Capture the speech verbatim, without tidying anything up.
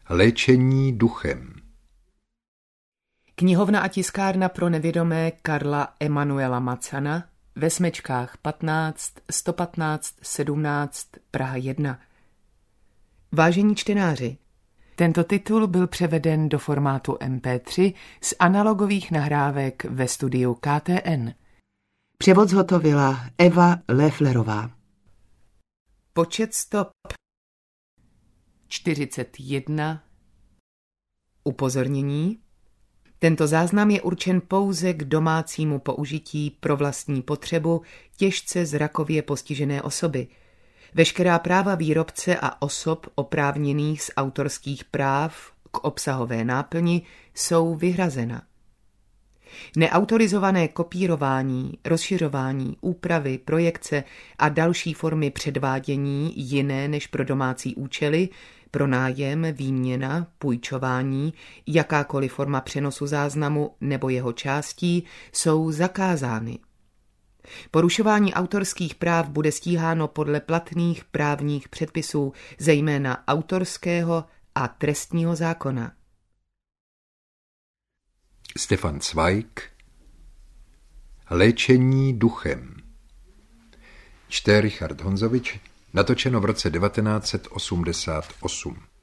Léčení duchem. Knihovna a tiskárna pro nevědomé Karla Emanuela Macana ve Smečkách patnáct, sto patnáct, sedmnáct, Praha jedna. Vážení čtenáři, tento titul byl převeden do formátu em pé tři z analogových nahrávek ve studiu K T N. Převod zhotovila Eva Lefflerová. Počet stop čtyřicet jedna. Upozornění. Tento záznam je určen pouze k domácímu použití pro vlastní potřebu těžce zrakově postižené osoby. Veškerá práva výrobce a osob oprávněných z autorských práv k obsahové náplni jsou vyhrazena. Neautorizované kopírování, rozšiřování, úpravy, projekce a další formy předvádění jiné než pro domácí účely, pronájem, výměna, půjčování, jakákoliv forma přenosu záznamu nebo jeho částí jsou zakázány. Porušování autorských práv bude stíháno podle platných právních předpisů, zejména autorského a trestního zákona. Stefan Zweig. Léčení duchem. Čte Richard Honzovič, natočeno v roce devatenáct set osmdesát osm.